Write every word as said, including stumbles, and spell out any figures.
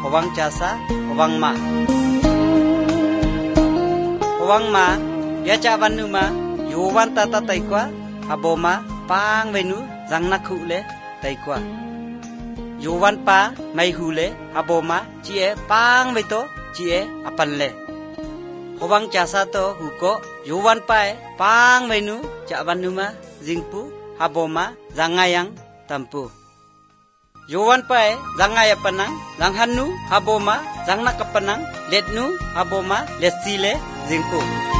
howang jasa howang ma howang ma ya cha ban nu ma yowan tata taikwa haboma pang venu jangna khule taikwa yowan pa mai hule haboma chie pang veto chie apanle howang jasa to huko yowan pae pang venu cha ban nu ma jingpu haboma jangayang tampu yowan pae jangaya panang janghanu haboma jangna kapanang letnu haboma lesile jingpu